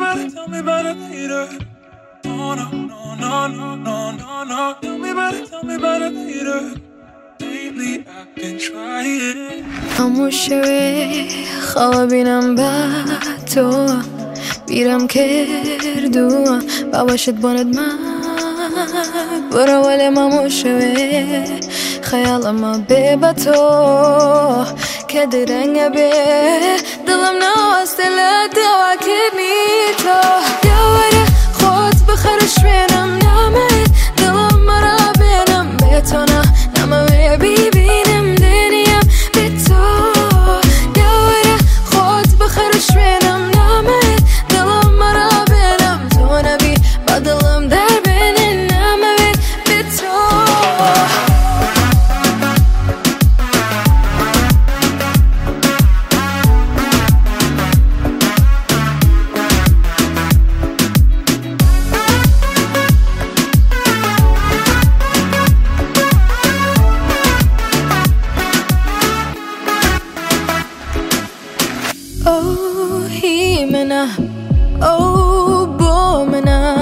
tell me about it later. Oh no, no, no, no, no, no, no. Tell me about it later. Lately I've been trying. هموشه خوابینم با تو بیرم کردو باشد باند من برا ولی مموشه خیال ما به تو که درنگ به دلم نواسته لده و کنی تو دواره خود بخرش بینم نامه دلم مرا بینم به تو نامه ببینم دنیم به تو دواره خود بخرش بینم نامه دلم مرا بینم تو نبی با دلم در بینه نامه به تو Oh, he mena, oh, bo mena.